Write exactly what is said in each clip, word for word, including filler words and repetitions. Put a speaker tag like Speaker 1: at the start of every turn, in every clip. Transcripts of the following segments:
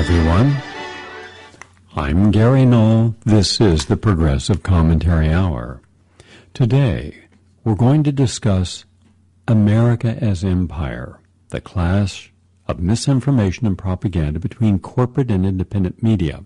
Speaker 1: everyone. I'm Gary Knoll. This is the Progressive Commentary Hour. Today, we're going to discuss America as Empire, the clash of misinformation and propaganda between corporate and independent media.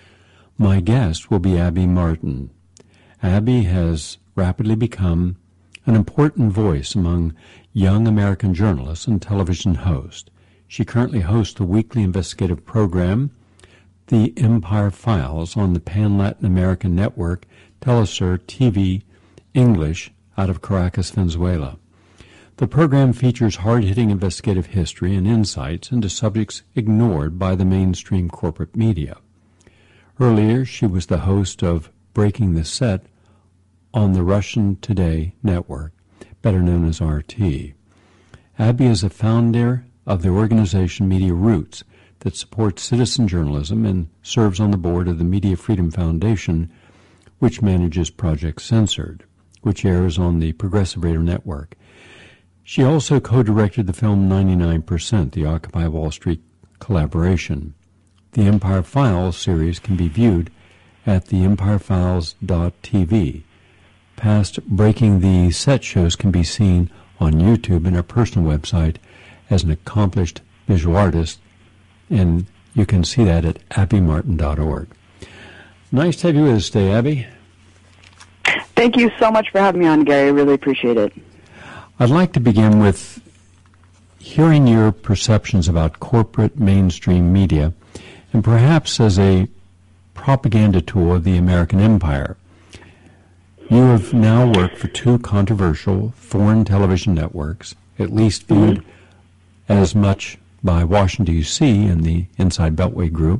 Speaker 1: My guest will be Abby Martin. Abby has rapidly become an important voice among young American journalists and television hosts. She currently hosts the weekly investigative program, The Empire Files, on the Pan-Latin American network Telesur T V English out of Caracas, Venezuela. The program features hard-hitting investigative history and insights into subjects ignored by the mainstream corporate media. Earlier, she was the host of Breaking the Set on the Russian Today network, better known as R T. Abby is a founder of the organization Media Roots that supports citizen journalism and serves on the board of the Media Freedom Foundation, which manages Project Censored, which airs on the Progressive Radio Network. She also co-directed the film ninety-nine percent, the Occupy Wall Street collaboration. The Empire Files series can be viewed at the empire files dot t v. Past Breaking the Set shows can be seen on YouTube and our personal website as an accomplished visual artist, and you can see that at abby martin dot org. Nice to have you with us today, Abby.
Speaker 2: Thank you so much for having me on, Gary. I really appreciate it.
Speaker 1: I'd like to begin with hearing your perceptions about corporate mainstream media, and perhaps as a propaganda tool of the American empire. You have now worked for two controversial foreign television networks, at least viewed mm-hmm. as much by Washington, D C and the Inside Beltway Group,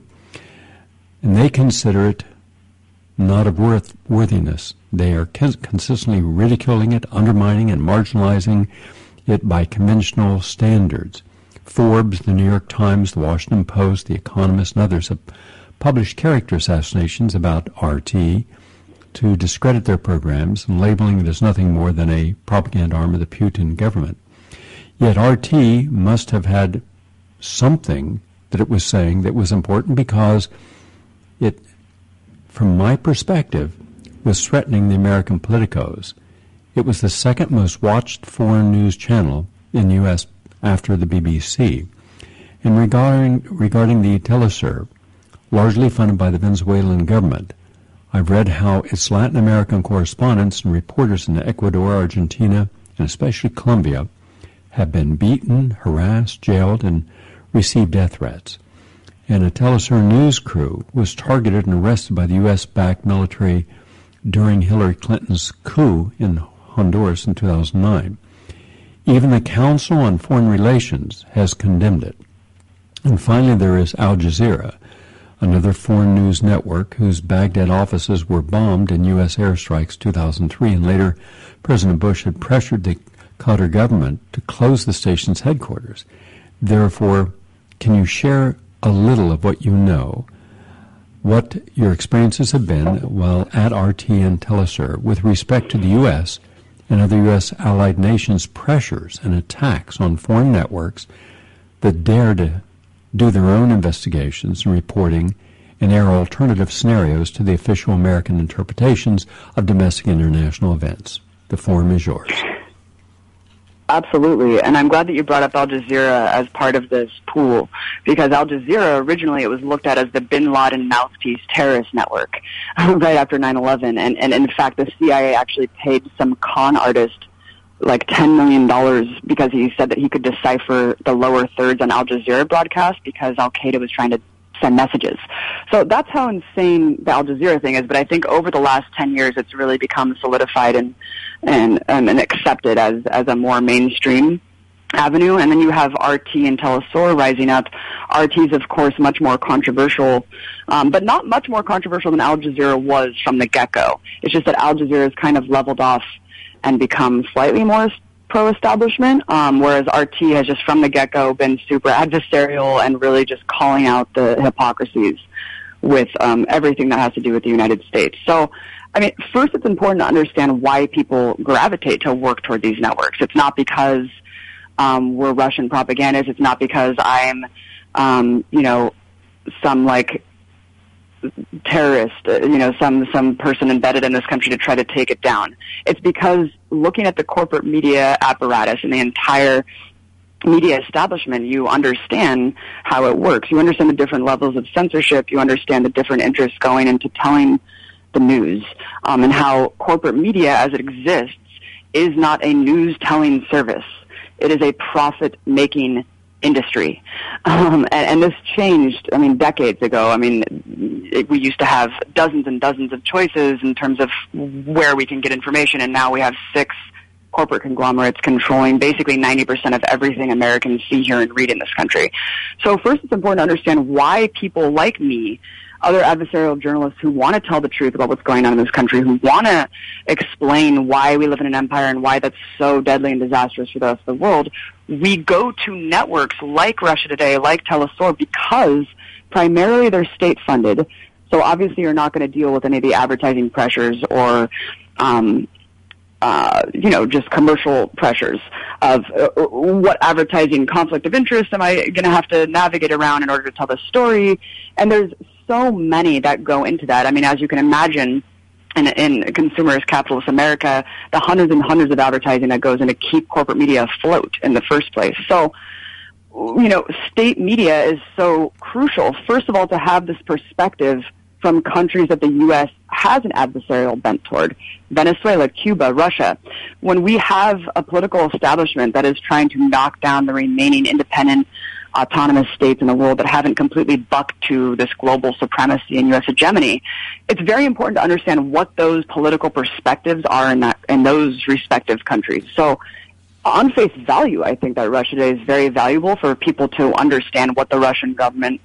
Speaker 1: and they consider it not of worth, worthiness. They are cons- consistently ridiculing it, undermining and marginalizing it by conventional standards. Forbes, the New York Times, the Washington Post, the Economist, and others have published character assassinations about R T to discredit their programs and labeling it as nothing more than a propaganda arm of the Putin government. Yet R T must have had something that it was saying that was important, because it, from my perspective, was threatening the American politicos. It was the second most watched foreign news channel in the U S after the B B C. And regarding, regarding the Telesur, largely funded by the Venezuelan government, I've read how its Latin American correspondents and reporters in Ecuador, Argentina, and especially Colombia have been beaten, harassed, jailed, and received death threats. And a Telesur news crew was targeted and arrested by the U S-backed military during Hillary Clinton's coup in Honduras in two thousand nine. Even the Council on Foreign Relations has condemned it. And finally, there is Al Jazeera, another foreign news network whose Baghdad offices were bombed in U S airstrikes two thousand three, and later President Bush had pressured the Qatar government to close the station's headquarters. Therefore, can you share a little of what you know, what your experiences have been while at R T and Telesur with respect to the U S and other U S allied nations' pressures and attacks on foreign networks that dare to do their own investigations and reporting and air alternative scenarios to the official American interpretations of domestic and international events? The forum is yours.
Speaker 2: Absolutely, and I'm glad that you brought up Al Jazeera as part of this pool, because Al Jazeera, originally it was looked at as the Bin Laden mouthpiece terrorist network right after nine eleven, and, and in fact the C I A actually paid some con artist like ten million dollars because he said that he could decipher the lower thirds on Al Jazeera broadcast because Al-Qaeda was trying to send messages. So that's how insane the Al Jazeera thing is, but I think over the last ten years it's really become solidified and and um, and accepted as as a more mainstream avenue. And then you have R T and Telesur rising up. R T is, of course, much more controversial, um, but not much more controversial than Al Jazeera was from the get-go. It's just that Al Jazeera has kind of leveled off and become slightly more pro-establishment, um, whereas R T has just from the get-go been super adversarial and really just calling out the hypocrisies with um, everything that has to do with the United States. So, I mean, first it's important to understand why people gravitate to work toward these networks. It's not because um, we're Russian propagandists. It's not because I'm, um, you know, some like terrorist, uh, you know, some some person embedded in this country to try to take it down. It's because looking at the corporate media apparatus and the entire media establishment, you understand how it works. You understand the different levels of censorship. You understand the different interests going into telling the news, um, and how corporate media as it exists is not a news-telling service. It is a profit-making industry. Um, and, and this changed, I mean, decades ago. I mean, it, we used to have dozens and dozens of choices in terms of where we can get information, and now we have six corporate conglomerates controlling basically ninety percent of everything Americans see, hear, and read in this country. So first, it's important to understand why people like me, other adversarial journalists who want to tell the truth about what's going on in this country, who want to explain why we live in an empire and why that's so deadly and disastrous for the rest of the world, we go to networks like Russia Today, like Telesur, because primarily they're state-funded. So obviously you're not going to deal with any of the advertising pressures or um, Uh, you know, just commercial pressures of uh, what advertising conflict of interest am I going to have to navigate around in order to tell the story. And there's so many that go into that. I mean, as you can imagine, in, in consumerist capitalist America, the hundreds and hundreds of advertising that goes in to keep corporate media afloat in the first place. So, you know, state media is so crucial, first of all, to have this perspective from countries that the U S has an adversarial bent toward. Venezuela, Cuba, Russia. When we have a political establishment that is trying to knock down the remaining independent autonomous states in the world that haven't completely bucked to this global supremacy and U S hegemony, it's very important to understand what those political perspectives are in that, in those respective countries. So on face value, I think that Russia Today is very valuable for people to understand what the Russian government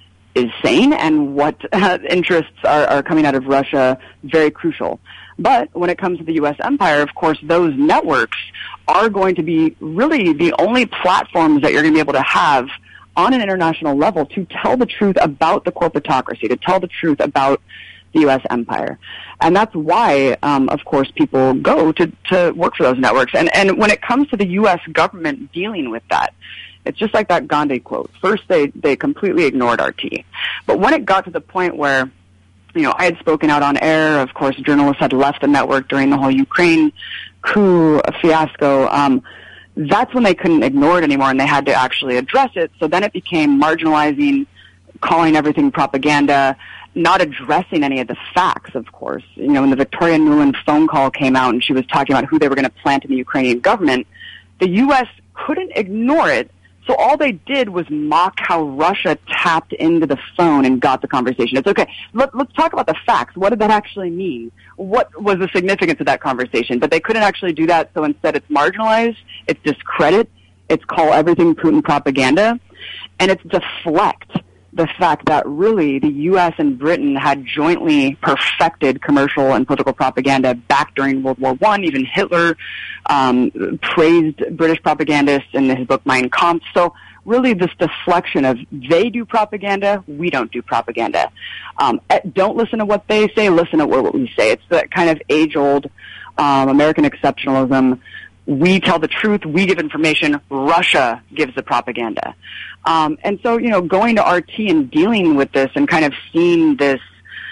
Speaker 2: is saying and what uh, interests are, are coming out of Russia, very crucial. But when it comes to the U S empire, of course, those networks are going to be really the only platforms that you're going to be able to have on an international level to tell the truth about the corporatocracy, to tell the truth about the U S empire. And that's why, um, of course, people go to, to work for those networks. And, and when it comes to the U S government dealing with that, it's just like that Gandhi quote. First, they, they completely ignored R T. But when it got to the point where, you know, I had spoken out on air, of course, journalists had left the network during the whole Ukraine coup fiasco, um, that's when they couldn't ignore it anymore and they had to actually address it. So then it became marginalizing, calling everything propaganda, not addressing any of the facts, of course. You know, when the Victoria Nuland phone call came out and she was talking about who they were going to plant in the Ukrainian government, the U S couldn't ignore it. So all they did was mock how Russia tapped into the phone and got the conversation. It's okay. Let, let's talk about the facts. What did that actually mean? What was the significance of that conversation? But they couldn't actually do that, so instead it's marginalized, it's discredit, it's call everything Putin propaganda, and it's deflect the fact that really the U S and Britain had jointly perfected commercial and political propaganda back during World War One. Even Hitler um, praised British propagandists in his book Mein Kampf. So really this deflection of they do propaganda, we don't do propaganda. Um, don't listen to what they say, listen to what we say. It's that kind of age-old um, American exceptionalism. We tell the truth, we give information, Russia gives the propaganda. Um, and so, you know, going to R T and dealing with this and kind of seeing this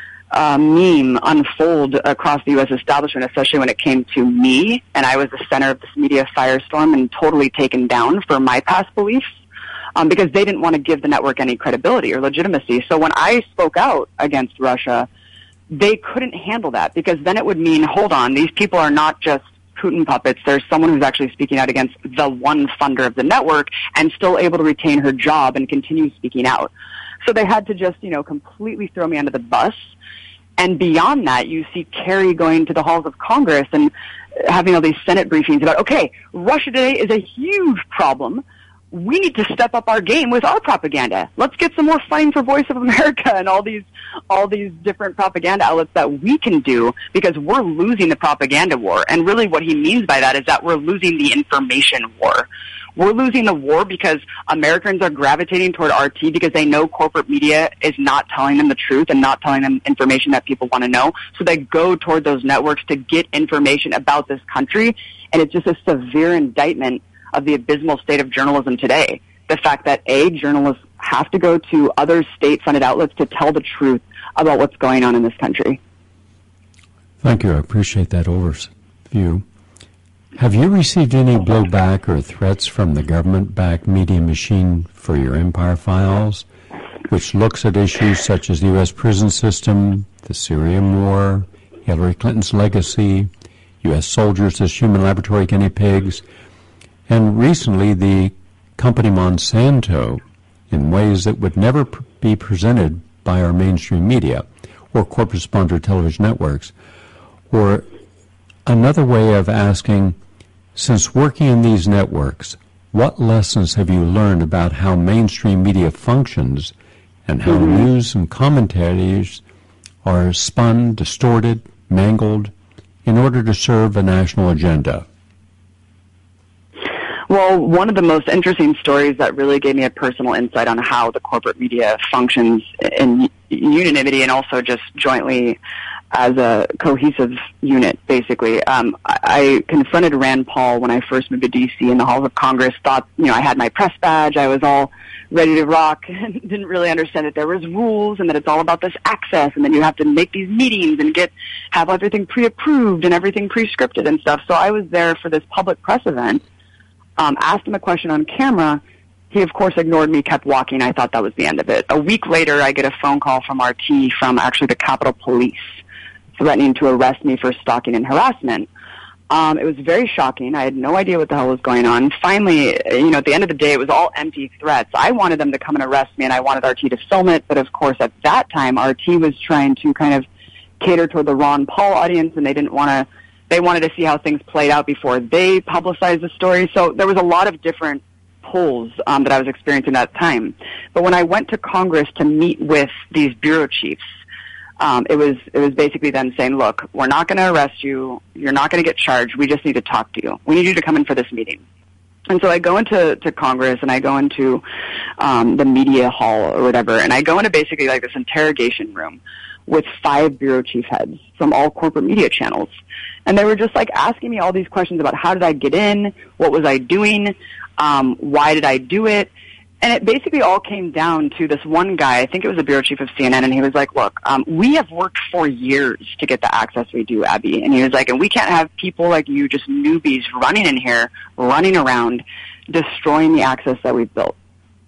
Speaker 2: uh, meme unfold across the U S establishment, especially when it came to me, and I was the center of this media firestorm and totally taken down for my past beliefs, um, because they didn't want to give the network any credibility or legitimacy. So when I spoke out against Russia, they couldn't handle that, because then it would mean, hold on, these people are not just Putin puppets. There's someone who's actually speaking out against the one funder of the network and still able to retain her job and continue speaking out. So they had to just, you know, completely throw me under the bus. And beyond that, you see Kerry going to the halls of Congress and having all these Senate briefings about, okay, Russia Today is a huge problem. We need to step up our game with our propaganda. Let's get some more Fighting for Voice of America and all these all these different propaganda outlets that we can do, because we're losing the propaganda war. And really what he means by that is that we're losing the information war. We're losing the war because Americans are gravitating toward R T because they know corporate media is not telling them the truth and not telling them information that people want to know. So they go toward those networks to get information about this country. And it's just a severe indictment of the abysmal state of journalism today. The fact that, A, journalists have to go to other state-funded outlets to tell the truth about what's going on in this country.
Speaker 1: Thank you. I appreciate that overview. Have you received any blowback or threats from the government-backed media machine for your Empire Files, which looks at issues such as the U S prison system, the Syrian war, Hillary Clinton's legacy, U S soldiers as human laboratory guinea pigs, and recently the company Monsanto in ways that would never pr- be presented by our mainstream media or corporate-sponsored television networks? Or another way of asking, since working in these networks, what lessons have you learned about how mainstream media functions and how mm-hmm. news and commentaries are spun, distorted, mangled in order to serve a national agenda?
Speaker 2: Well, one of the most interesting stories that really gave me a personal insight on how the corporate media functions in unanimity and also just jointly as a cohesive unit, basically. Um, I, I confronted Rand Paul when I first moved to D C in the halls of Congress, thought, you know, I had my press badge, I was all ready to rock, and didn't really understand that there was rules and that it's all about this access, and then you have to make these meetings and get, have everything pre-approved and everything pre-scripted and stuff. So I was there for this public press event, um, asked him a question on camera. He, of course, ignored me, kept walking. I thought that was the end of it. A week later, I get a phone call from R T from actually the Capitol Police, threatening to arrest me for stalking and harassment. Um, it was very shocking. I had no idea what the hell was going on. Finally, you know, at the end of the day, it was all empty threats. I wanted them to come and arrest me, and I wanted R T to film it. But, of course, at that time, R T was trying to kind of cater toward the Ron Paul audience, and they didn't want to, they wanted to see how things played out before they publicized the story. So there was a lot of different pulls um, that I was experiencing at that time. But when I went to Congress to meet with these bureau chiefs, Um, it was it was basically them saying, look, we're not going to arrest you. You're not going to get charged. We just need to talk to you. We need you to come in for this meeting. And so I go into to Congress, and I go into um, the media hall or whatever, and I go into basically like this interrogation room with five bureau chief heads from all corporate media channels. And they were just like asking me all these questions about how did I get in, what was I doing, um, why did I do it. And it basically all came down to this one guy, I think it was the bureau chief of C N N, and he was like, look, um, we have worked for years to get the access we do, Abby. And he was like, and we can't have people like you, just newbies, running in here, running around, destroying the access that we've built.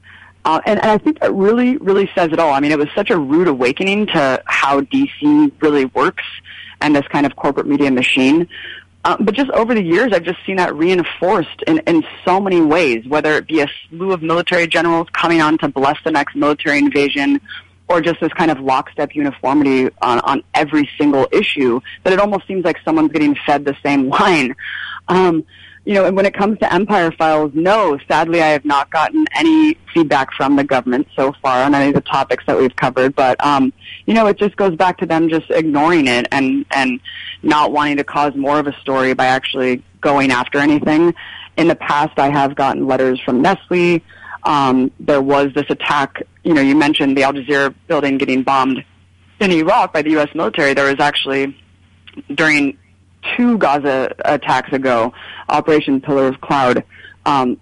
Speaker 2: Uh, and, and I think that really, really says it all. I mean, it was such a rude awakening to how D C really works and this kind of corporate media machine. Uh, but just over the years, I've just seen that reinforced in, in so many ways, whether it be a slew of military generals coming on to bless the next military invasion, or just this kind of lockstep uniformity on, on every single issue, that it almost seems like someone's getting fed the same line. Um, you know, and when it comes to Empire Files, no, sadly, I have not gotten any feedback from the government so far on any of the topics that we've covered. But, um, you know, it just goes back to them just ignoring it and, and not wanting to cause more of a story by actually going after anything. In the past, I have gotten letters from Nestle. Um, there was this attack, you know, you mentioned the Al Jazeera building getting bombed in Iraq by the U S military. There was actually, during two Gaza attacks ago, Operation Pillar of Cloud, um,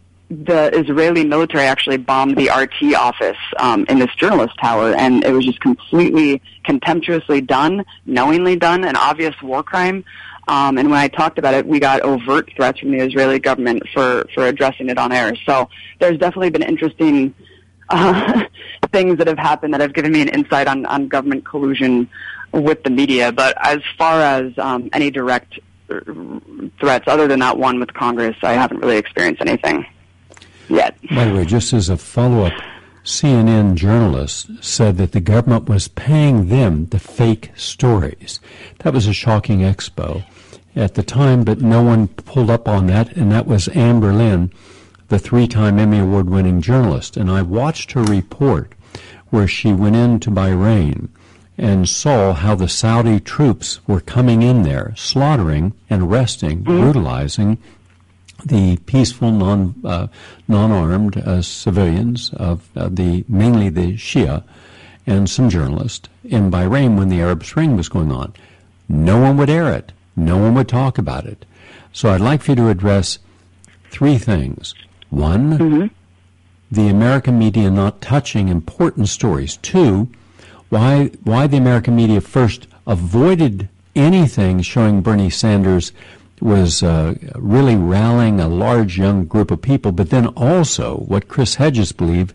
Speaker 2: the Israeli military actually bombed the R T office um, in this journalist tower, and it was just completely contemptuously done, knowingly done, an obvious war crime. Um, and when I talked about it, we got overt threats from the Israeli government for, for addressing it on air. So there's definitely been interesting uh, things that have happened that have given me an insight on, on government collusion with the media. But as far as um, any direct threats, other than that one with Congress, I haven't really experienced anything yet.
Speaker 1: By the way, just as a follow-up, C N N journalists said that the government was paying them to fake stories. That was a shocking expo at the time, but no one pulled up on that, and that was Anne Berlin, the three-time Emmy Award-winning journalist. And I watched her report where she went into Bahrain and saw how the Saudi troops were coming in there, slaughtering and arresting, mm-hmm. brutalizing the peaceful, non, uh, non-armed uh, civilians of uh, the mainly the Shia and some journalists in Bahrain when the Arab Spring was going on. No one would air it. No one would talk about it. So I'd like for you to address three things. One, mm-hmm. the American media not touching important stories. Two, why why the American media first avoided anything showing Bernie Sanders was uh, really rallying a large young group of people, but then also what Chris Hedges believed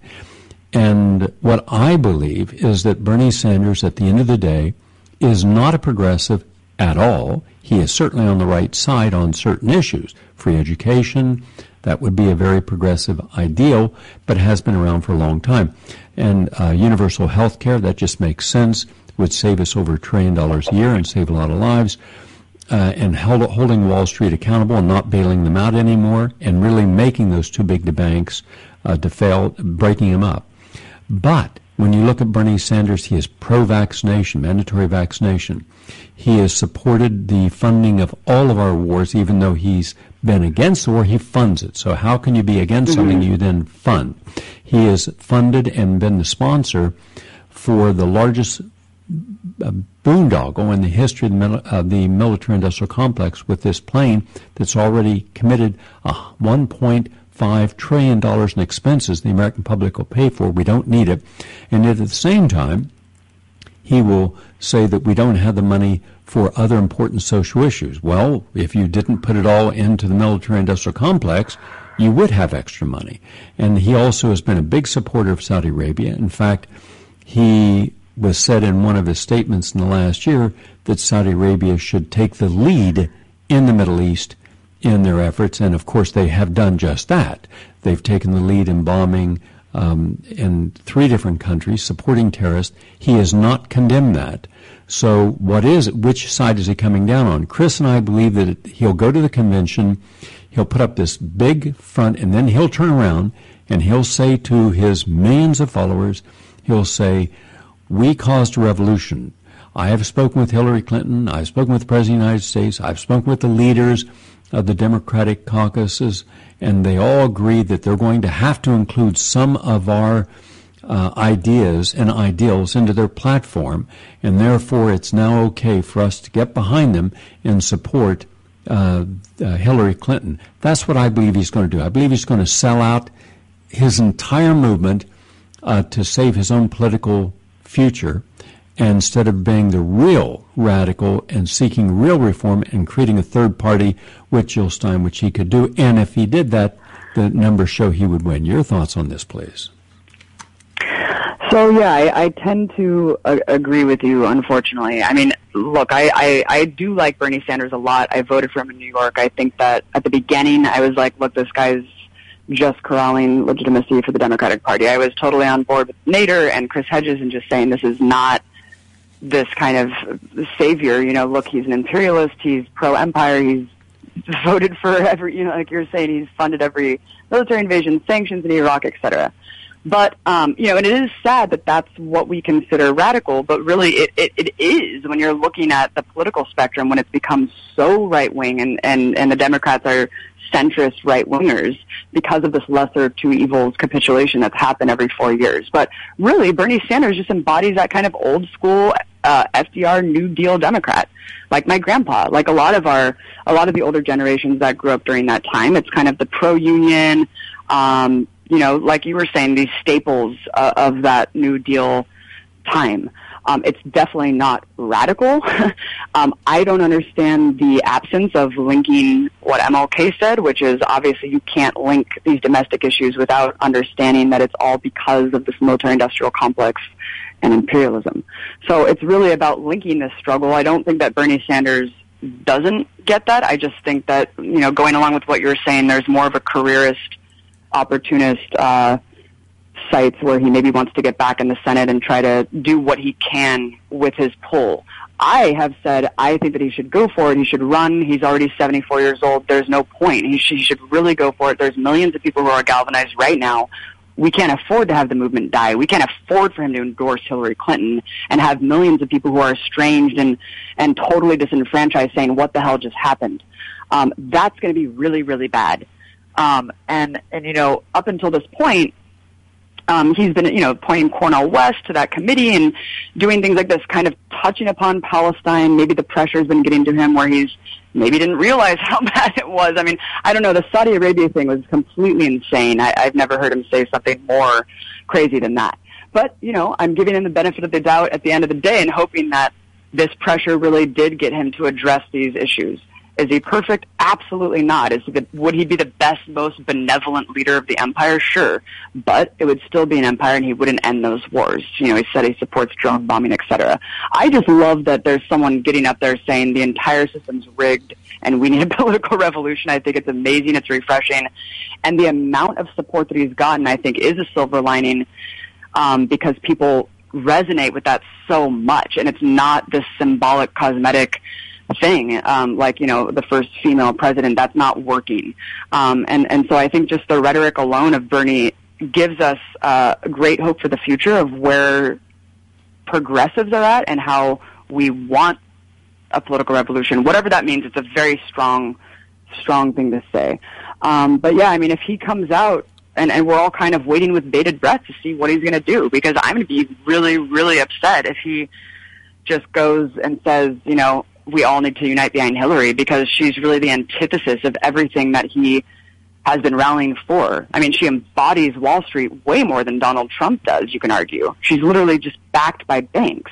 Speaker 1: and what I believe is that Bernie Sanders, at the end of the day, is not a progressive at all. He is certainly on the right side on certain issues. Free education, that would be a very progressive ideal, but has been around for a long time. And uh, universal health care, that just makes sense, would save us over a trillion dollars a year and save a lot of lives. Uh, and held, holding Wall Street accountable and not bailing them out anymore and really making those too big to banks uh, to fail, breaking them up. But when you look at Bernie Sanders, he is pro-vaccination, mandatory vaccination. He has supported the funding of all of our wars, even though he's been against the war, he funds it. So how can you be against mm-hmm. something you then fund? He has funded and been the sponsor for the largest uh, boondoggle in the history of the, mil- uh, the military-industrial complex with this plane that's already committed uh, one point five trillion dollars in expenses the American public will pay for. We don't need it. And yet at the same time, he will say that we don't have the money for other important social issues. Well, if you didn't put it all into the military-industrial complex, you would have extra money. And he also has been a big supporter of Saudi Arabia. In fact, he was said in one of his statements in the last year that Saudi Arabia should take the lead in the Middle East in their efforts, and of course they have done just that. They've taken the lead in bombing um, in three different countries, supporting terrorists. He has not condemned that. So what is it? Which side is he coming down on? Chris and I believe that it, he'll go to the convention, he'll put up this big front, and then he'll turn around and he'll say to his millions of followers, he'll say, we caused a revolution. I have spoken with Hillary Clinton, I've spoken with the President of the United States, I've spoken with the leaders of the Democratic caucuses, and they all agree that they're going to have to include some of our uh, ideas and ideals into their platform, and therefore it's now okay for us to get behind them and support uh, uh, Hillary Clinton. That's what I believe he's going to do. I believe he's going to sell out his entire movement uh, to save his own political future, instead of being the real radical and seeking real reform and creating a third party with Jill Stein, which he could do. And if he did that, the numbers show he would win. Your thoughts on this, please?
Speaker 2: So, yeah, I, I tend to uh, agree with you, unfortunately. I mean, look, I, I, I do like Bernie Sanders a lot. I voted for him in New York. I think that at the beginning I was like, look, this guy's just corralling legitimacy for the Democratic Party. I was totally on board with Nader and Chris Hedges and just saying this is not this kind of savior. You know, look, he's an imperialist, he's pro-empire, he's voted for every, you know, like you're saying, he's funded every military invasion, sanctions in Iraq, et cetera. But, um, you know, and it is sad that that's what we consider radical, but really it, it, it is when you're looking at the political spectrum when it's become so right-wing and, and, and the Democrats are centrist right-wingers because of this lesser two evils capitulation that's happened every four years. But really, Bernie Sanders just embodies that kind of old-school uh, F D R New Deal Democrat, like my grandpa, like a lot of our, a lot of the older generations that grew up during that time. It's kind of the pro-union, um, you know, like you were saying, these staples uh, of that New Deal time. Um, it's definitely not radical. um, I don't understand the absence of linking what M L K said, which is obviously you can't link these domestic issues without understanding that it's all because of this military-industrial complex and imperialism. So it's really about linking this struggle. I don't think that Bernie Sanders doesn't get that. I just think that, you know, going along with what you're saying, there's more of a careerist, opportunist uh sites where he maybe wants to get back in the Senate and try to do what he can with his pull. I have said I think that he should go for it. He should run. He's already seventy-four years old. There's no point. He should, he should really go for it. There's millions of people who are galvanized right now. We can't afford to have the movement die. We can't afford for him to endorse Hillary Clinton and have millions of people who are estranged and, and totally disenfranchised saying, what the hell just happened? Um, that's going to be really, really bad. Um, and, and, you know, up until this point, Um, he's been, you know, pointing Cornel West to that committee and doing things like this, kind of touching upon Palestine. Maybe the pressure's been getting to him where he's maybe didn't realize how bad it was. I mean, I don't know. The Saudi Arabia thing was completely insane. I, I've never heard him say something more crazy than that. But, you know, I'm giving him the benefit of the doubt at the end of the day and hoping that this pressure really did get him to address these issues. Is he perfect? Absolutely not. Is he the, would he be the best, most benevolent leader of the empire? Sure. But it would still be an empire and he wouldn't end those wars. You know, he said he supports drone bombing, et cetera. I just love that there's someone getting up there saying the entire system's rigged and we need a political revolution. I think it's amazing. It's refreshing. And the amount of support that he's gotten, I think, is a silver lining um, because people resonate with that so much. And it's not this symbolic, cosmetic thing, um, like, you know, the first female president. That's not working. Um, and, and so I think just the rhetoric alone of Bernie gives us uh, great hope for the future of where progressives are at and how we want a political revolution. Whatever that means, it's a very strong, strong thing to say. Um, but yeah, I mean, if he comes out, and, and we're all kind of waiting with bated breath to see what he's going to do, because I'm going to be really, really upset if he just goes and says, you know, we all need to unite behind Hillary, because she's really the antithesis of everything that he has been rallying for. I mean, she embodies Wall Street way more than Donald Trump does, you can argue. She's literally just backed by banks.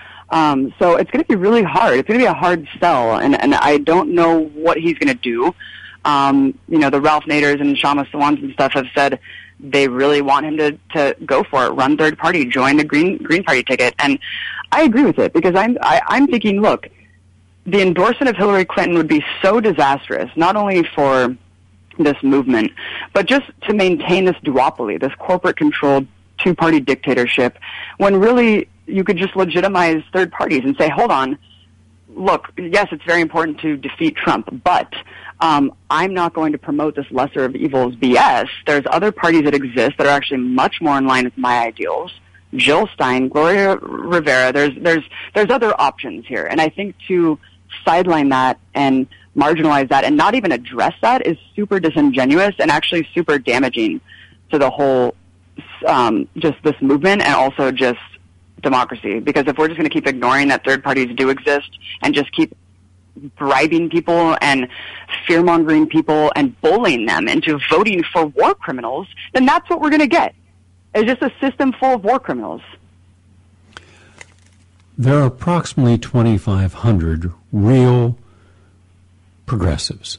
Speaker 2: Um, so it's going to be really hard. It's going to be a hard sell, and, and I don't know what he's going to do. Um, you know, the Ralph Naders and Shama Swans and stuff have said they really want him to, to go for it, run third party, join the Green Green Party ticket. And I agree with it, because I'm, I, I'm thinking, look, the endorsement of Hillary Clinton would be so disastrous, not only for this movement, but just to maintain this duopoly, this corporate-controlled two-party dictatorship, when really you could just legitimize third parties and say, hold on, look, yes, it's very important to defeat Trump, but um, I'm not going to promote this lesser of evils B S. There's other parties that exist that are actually much more in line with my ideals. Jill Stein, Gloria Rivera, there's, there's, there's other options here. And I think to sideline that and marginalize that and not even address that is super disingenuous and actually super damaging to the whole, um, just this movement and also just democracy. Because if we're just going to keep ignoring that third parties do exist and just keep bribing people and fear-mongering people and bullying them into voting for war criminals, then that's what we're going to get. It's just a system full of war criminals.
Speaker 1: There are approximately twenty-five hundred real progressives.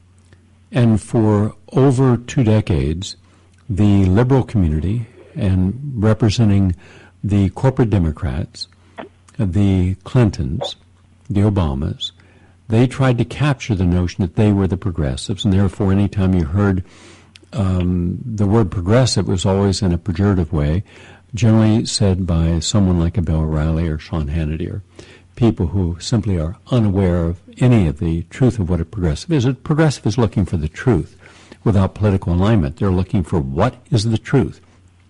Speaker 1: And for over two decades, the liberal community, and representing the corporate Democrats, the Clintons, the Obamas, they tried to capture the notion that they were the progressives, and therefore anytime you heard um, the word progressive, it was always in a pejorative way, generally said by someone like a Bill O'Reilly or Sean Hannity, or people who simply are unaware of any of the truth of what a progressive is. A progressive is looking for the truth without political alignment. They're looking for what is the truth.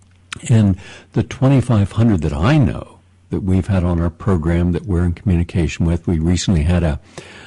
Speaker 1: And the twenty-five hundred that I know that we've had on our program that we're in communication with, we recently had a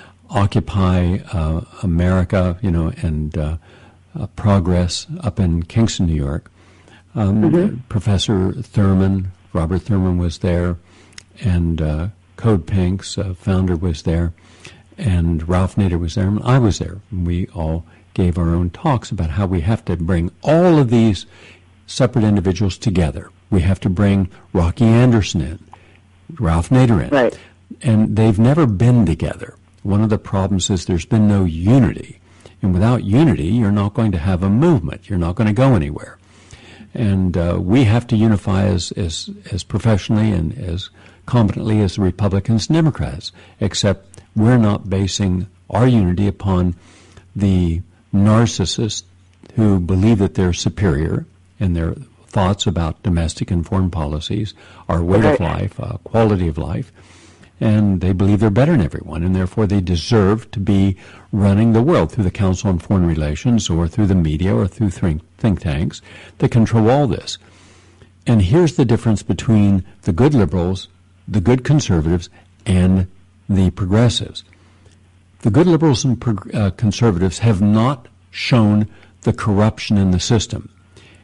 Speaker 1: Occupy uh, America, you know, and uh, uh, Progress up in Kingston, New York. Um, mm-hmm. Professor Thurman, Robert Thurman was there, and uh, Code Pink's uh, founder was there, and Ralph Nader was there, and I was there. And we all gave our own talks about how we have to bring all of these separate individuals together. We have to bring Rocky Anderson in, Ralph Nader in.
Speaker 2: Right.
Speaker 1: And they've never been together. One of the problems is there's been no unity. And without unity, you're not going to have a movement. You're not going to go anywhere. And uh, we have to unify as, as, as professionally and as competently as the Republicans and Democrats, except we're not basing our unity upon the narcissists who believe that they're superior in their thoughts about domestic and foreign policies, our way of life, uh, quality of life, and they believe they're better than everyone, and therefore they deserve to be running the world through the Council on Foreign Relations or through the media or through think, think tanks that control all this. And here's the difference between the good liberals, the good conservatives, and the progressives. The good liberals and prog- uh, conservatives have not shown the corruption in the system.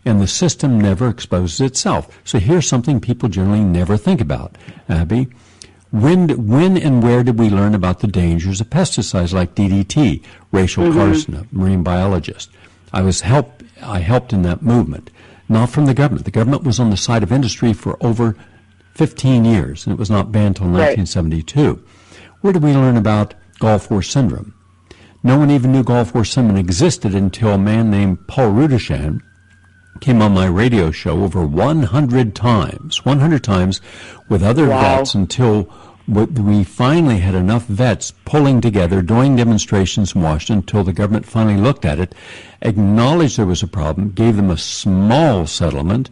Speaker 1: and the system never exposes itself. So here's something people generally never think about, Abby. When, when and where did we learn about the dangers of pesticides like D D T, Rachel mm-hmm. Carson, a marine biologist? I was help, I helped in that movement, not from the government. The government was on the side of industry for over fifteen years, and it was not banned until
Speaker 2: right.
Speaker 1: nineteen seventy-two. Where did we learn about Gulf War syndrome? No one even knew Gulf War syndrome existed until a man named Paul Rudishan came on my radio show over one hundred times, one hundred times with other
Speaker 2: wow.
Speaker 1: vets until we finally had enough vets pulling together, doing demonstrations in Washington until the government finally looked at it, acknowledged there was a problem, gave them a small settlement,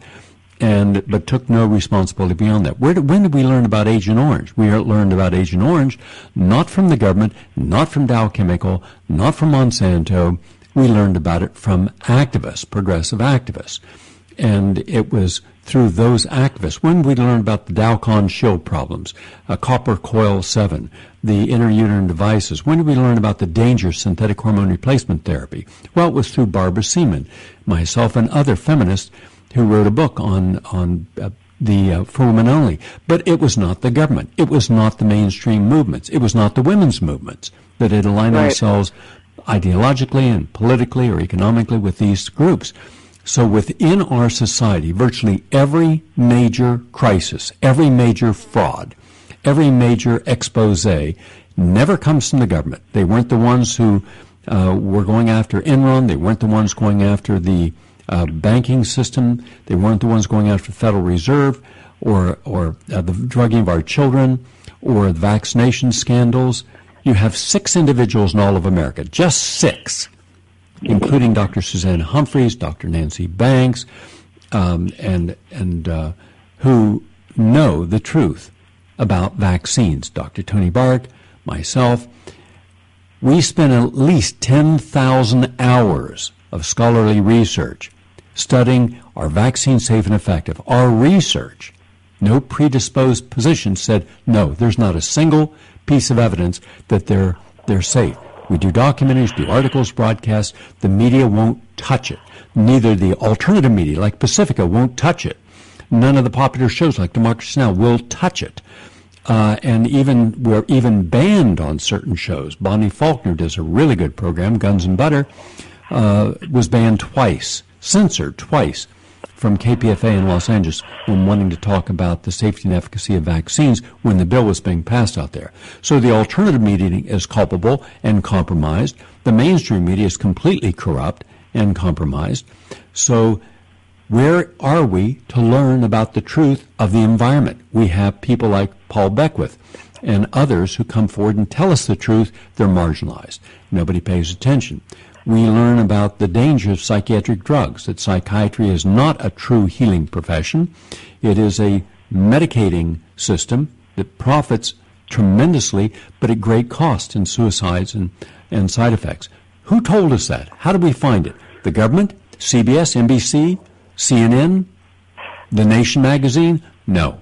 Speaker 1: and but took no responsibility beyond that. Where did, when did we learn about Agent Orange? We learned about Agent Orange not from the government, not from Dow Chemical, not from Monsanto. We learned about it from activists, progressive activists. And it was through those activists. When we learned about the Dowcon shield problems, uh, copper coil seven, the interuterine devices, when did we learn about the danger of synthetic hormone replacement therapy? Well, it was through Barbara Seaman, myself, and other feminists who wrote a book on, on uh, the uh, for women only. But it was not the government. It was not the mainstream movements. It was not the women's movements that had aligned
Speaker 2: right.
Speaker 1: themselves ideologically and politically or economically with these groups. So within our society, virtually every major crisis, every major fraud, every major expose never comes from the government. They weren't the ones who uh, were going after Enron. They weren't the ones going after the uh, banking system. They weren't the ones going after the Federal Reserve or, or uh, the drugging of our children or the vaccination scandals. You have six individuals in all of America, just six, including Doctor Suzanne Humphreys, Doctor Nancy Banks, um, and and uh, who know the truth about vaccines. Doctor Tony Bark, myself, we spent at least ten thousand hours of scholarly research studying are vaccines safe and effective. Our research, no predisposed position, said no, there's not a single piece of evidence that they're they're safe. We do documentaries, do articles, broadcasts. The media won't touch it. Neither the alternative media, like Pacifica, won't touch it. None of the popular shows, like Democracy Now!, will touch it. Uh, and even we're even banned on certain shows. Bonnie Faulkner does a really good program, Guns and Butter, uh, was banned twice, censored twice from K P F A in Los Angeles when wanting to talk about the safety and efficacy of vaccines when the bill was being passed out there. So the alternative media is culpable and compromised. The mainstream media is completely corrupt and compromised. So where are we to learn about the truth of the environment? We have people like Paul Beckwith and others who come forward and tell us the truth. They're marginalized. Nobody pays attention. We learn about the danger of psychiatric drugs, that psychiatry is not a true healing profession. It is a medicating system that profits tremendously, but at great cost in suicides and, and side effects. Who told us that? How did we find it? The government? C B S? N B C? C N N? The Nation magazine? No.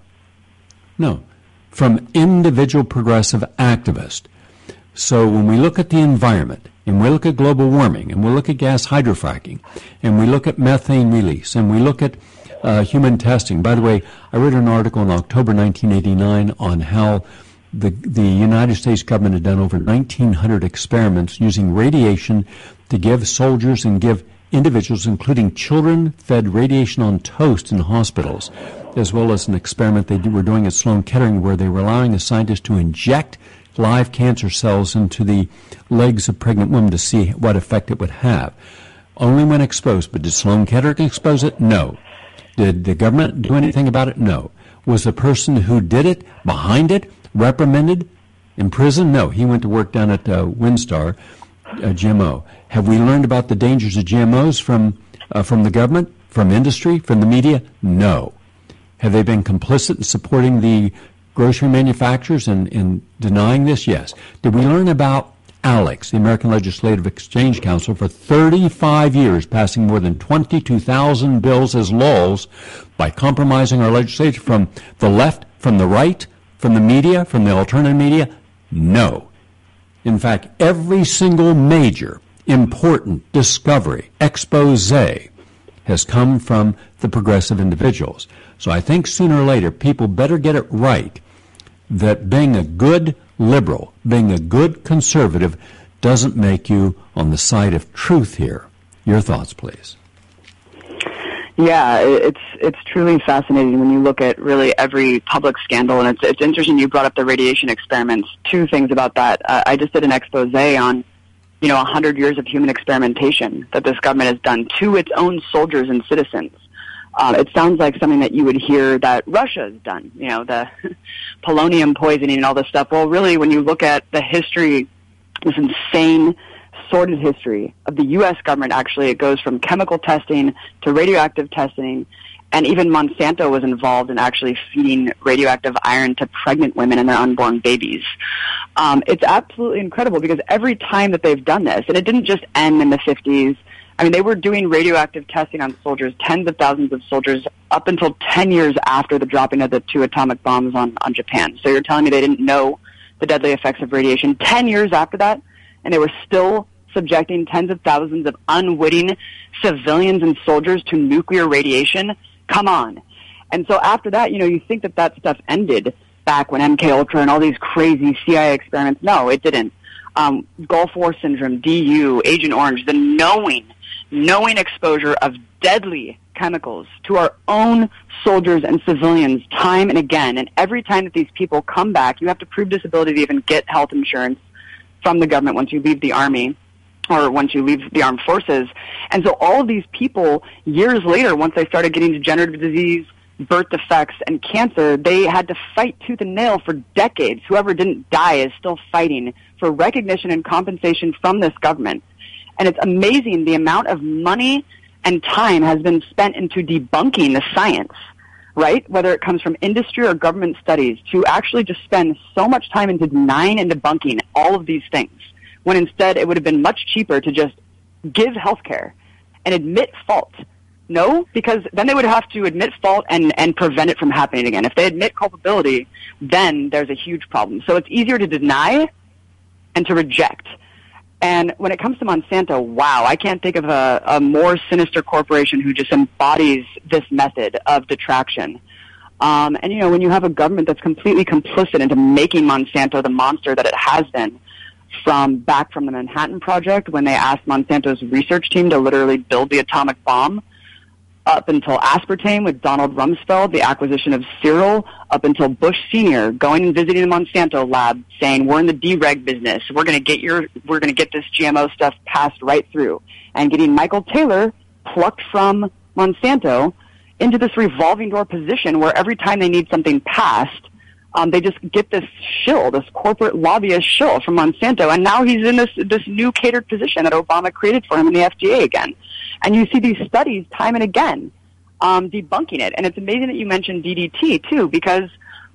Speaker 1: No. From individual progressive activists. So when we look at the environment, and we look at global warming, and we look at gas hydrofracking, and we look at methane release, and we look at uh, human testing. By the way, I read an article in October nineteen eighty-nine on how the the United States government had done over nineteen hundred experiments using radiation to give soldiers and give individuals, including children, fed radiation on toast in hospitals, as well as an experiment they were doing at Sloan Kettering where they were allowing the scientists to inject live cancer cells into the legs of pregnant women to see what effect it would have. Only when exposed. But did Sloan Kettering expose it? No. Did the government do anything about it? No. Was the person who did it behind it reprimanded, in prison? No. He went to work down at uh, Windstar, uh, G M O. Have we learned about the dangers of G M Os from uh, from the government, from industry, from the media? No. Have they been complicit in supporting the grocery manufacturers in, in denying this? Yes. Did we learn about ALEC, the American Legislative Exchange Council, for thirty-five years, passing more than twenty-two thousand bills as laws by compromising our legislature from the left, from the right, from the media, from the alternative media? No. In fact, every single major, important discovery, expose has come from the progressive individuals. So I think sooner or later people better get it right that being a good liberal, being a good conservative, doesn't make you on the side of truth here. Your thoughts, please.
Speaker 2: Yeah, it's it's truly fascinating when you look at really every public scandal, and it's it's interesting you brought up the radiation experiments. Two things about that. Uh, I just did an expose on, you know, one hundred years of human experimentation that this government has done to its own soldiers and citizens. Um, it sounds like something that you would hear that Russia has done, you know, the polonium poisoning and all this stuff. Well, really, when you look at the history, this insane, sordid history of the U S government, actually, it goes from chemical testing to radioactive testing, and even Monsanto was involved in actually feeding radioactive iron to pregnant women and their unborn babies. Um, it's absolutely incredible because every time that they've done this, and it didn't just end in the fifties, I mean, they were doing radioactive testing on soldiers, tens of thousands of soldiers, up until ten years after the dropping of the two atomic bombs on, on Japan. So you're telling me they didn't know the deadly effects of radiation ten years after that, and they were still subjecting tens of thousands of unwitting civilians and soldiers to nuclear radiation? Come on. And so after that, you know, you think that that stuff ended back when M K Ultra and all these crazy C I A experiments. No, it didn't. Um, Gulf War syndrome, D U, Agent Orange, the knowing, knowing exposure of deadly chemicals to our own soldiers and civilians time and again. And every time that these people come back, you have to prove disability to even get health insurance from the government once you leave the Army or once you leave the armed forces. And so all of these people, years later, once they started getting degenerative disease, birth defects, and cancer, they had to fight tooth and nail for decades. Whoever didn't die is still fighting for recognition and compensation from this government. And it's amazing the amount of money and time has been spent into debunking the science, right? Whether it comes from industry or government studies, to actually just spend so much time into denying and debunking all of these things, when instead it would have been much cheaper to just give health care and admit fault. No, because then they would have to admit fault and, and prevent it from happening again. If they admit culpability, then there's a huge problem. So it's easier to deny and to reject. And when it comes to Monsanto, wow, I can't think of a, a more sinister corporation who just embodies this method of detraction. Um, and, you know, when you have a government that's completely complicit into making Monsanto the monster that it has been, from back from the Manhattan Project, when they asked Monsanto's research team to literally build the atomic bomb, up until aspartame with Donald Rumsfeld, the acquisition of Cyril, up until Bush Senior going and visiting the Monsanto lab, saying we're in the dereg business, we're going to get your, we're going to get this G M O stuff passed right through, and getting Michael Taylor plucked from Monsanto into this revolving door position where every time they need something passed, Um, they just get this shill, this corporate lobbyist shill from Monsanto, and now he's in this this new catered position that Obama created for him in the F D A again. And you see these studies time and again um, debunking it. And it's amazing that you mentioned D D T, too, because